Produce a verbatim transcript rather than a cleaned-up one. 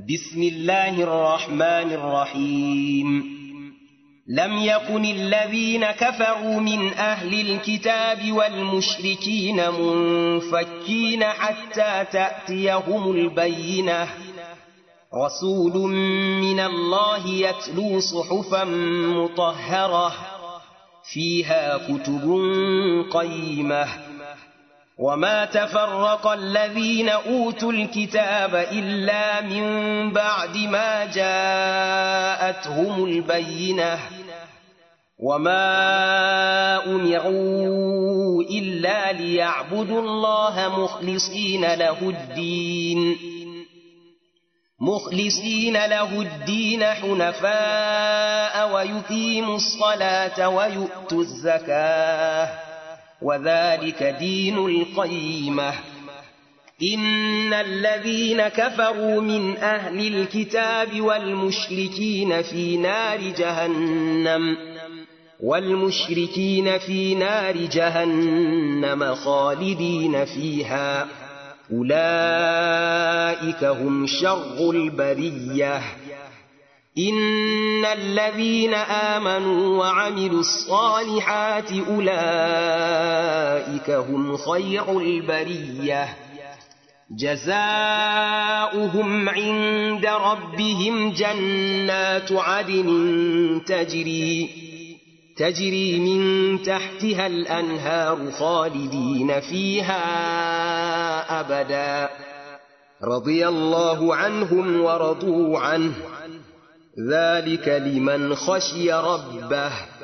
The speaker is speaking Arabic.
بسم الله الرحمن الرحيم لم يكن الذين كفروا من أهل الكتاب والمشركين منفكين حتى تأتيهم البينة رسول من الله يتلو صحفا مطهرة فيها كتب قيمة وما تفرق الذين أوتوا الكتاب إلا من بعد ما جاءتهم البينة وما أمروا إلا ليعبدوا الله مخلصين له الدين مخلصين له الدين حنفاء ويقيموا الصلاة ويؤتوا الزكاة وذلك دين القيمة إن الذين كفروا من أهل الكتاب والمشركين في نار جهنم والمشركين في نار جهنم خالدين فيها أولئك هم شر البرية إن الذين آمنوا وعملوا الصالحات أولئك هم خير البرية جزاؤهم عند ربهم جنات عدن تجري تجري من تحتها الأنهار خالدين فيها أبدا رضي الله عنهم ورضوا عنه ذلك لمن خشي ربه